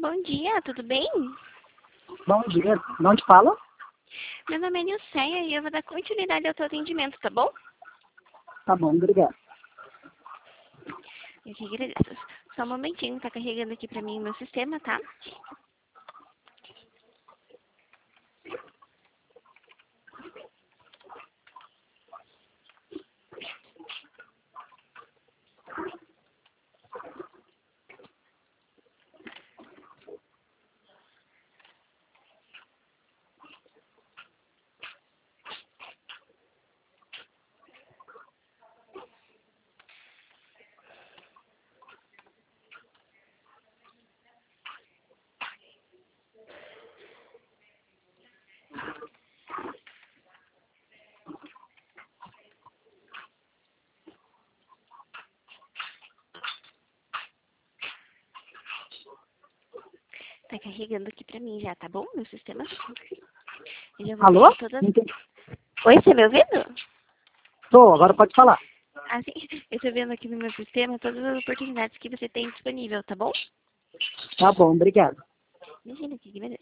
Bom dia, tudo bem? Bom dia. De onde fala? Meu nome é Nilceia e eu vou dar continuidade ao teu atendimento, tá bom? Tá bom, obrigado. Eu que agradeço. Só um momentinho, tá carregando aqui pra mim o meu sistema, tá? Tá carregando aqui pra mim já, tá bom? Meu sistema. Eu já vou Alô? ver todas... Entendi. Oi, você me ouvindo? Tô, agora pode falar. Assim, eu tô vendo aqui no meu sistema todas as oportunidades que você tem disponível, tá bom? Tá bom, obrigado. Imagina que agradeço.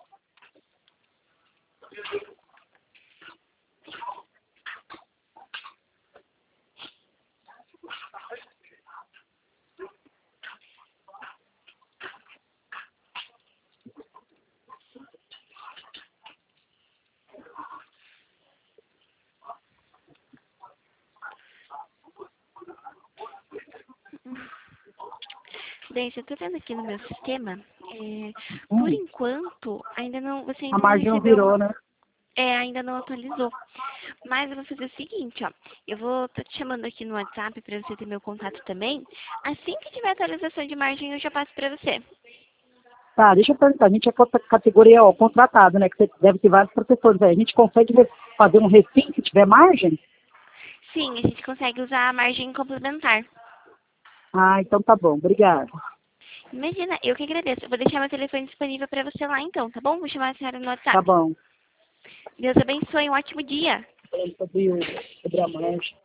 Bem, eu tô vendo aqui no meu sistema, por Hum, enquanto, você a ainda não margem não recebeu, virou, né? ainda não atualizou. Mas eu vou fazer o seguinte, ó, eu vou tô te chamando aqui no WhatsApp para você ter meu contato também. Assim que tiver atualização de margem, eu já passo para você. Tá, deixa eu perguntar. A gente é categoria ó, contratado, né? Que você deve ter vários professores aí. A gente consegue fazer um refim se tiver margem? Sim, a gente consegue usar a margem complementar. Ah, então tá bom, obrigado. Imagina, eu que agradeço. Eu vou deixar meu telefone disponível para você lá então, tá bom? Vou chamar a senhora no Tá WhatsApp. bom. Deus abençoe, um ótimo dia. Falando sobre a margem.